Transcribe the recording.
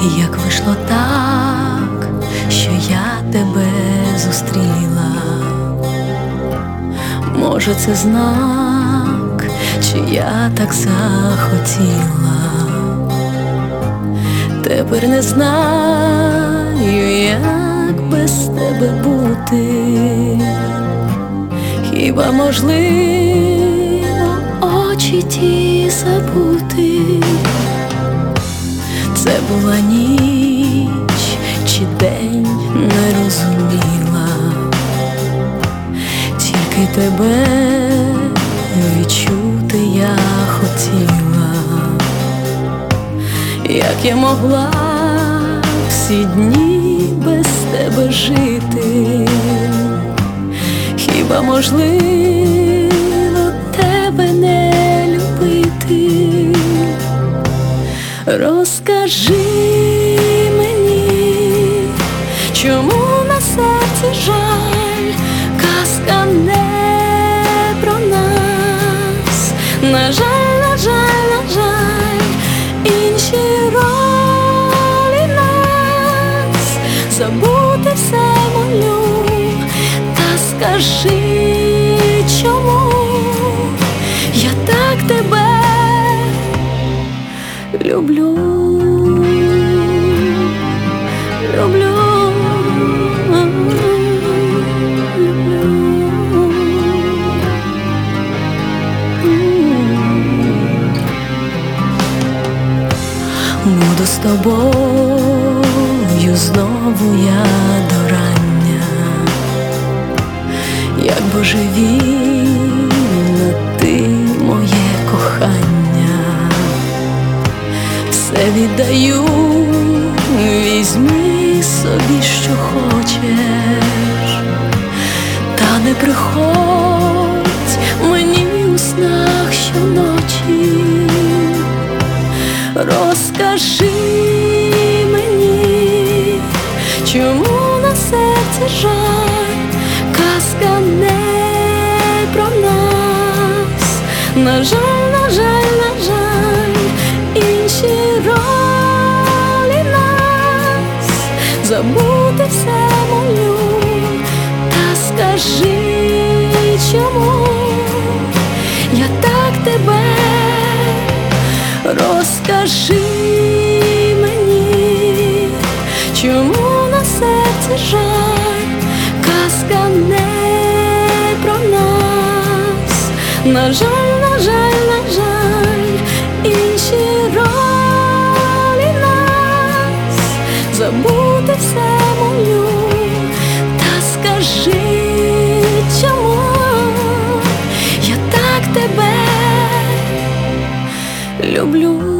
як вийшло так, що я тебе зустріла. Може, це знак, чи я так захотіла. Тепер не знаю, як без тебе бути. Хіба можливо очі ті забути? Це була ніч чи день, не розуміла. Тільки тебе відчути я хотіла. Як я могла всі дні без тебе жити? Хіба можливо тебе не любити? Розкажи мені, чому на серці жаль? Казка не про нас. На жаль, на жаль, на жаль, інші ролі нас. Забути все молю, та скажи, чому я так тебе люблю, люблю. Буду з тобою знову я до рання, як божевільна ти моє кохання. Все віддаю, візьми собі, що хочеш, та не приходь мені у снах щоночі. Розкажи мені, чому на серці жаль? Казка не про нас. На жаль, на жаль, на жаль, інші ролі нас. Забути все молю, та скажи, чому я так тебе. Розкажи мені, чому на серці жаль? Казка не про нас. На жаль, на жаль, на жаль, інші ролі нас. Забути все молю, та скажи, чому я так тебе люблю.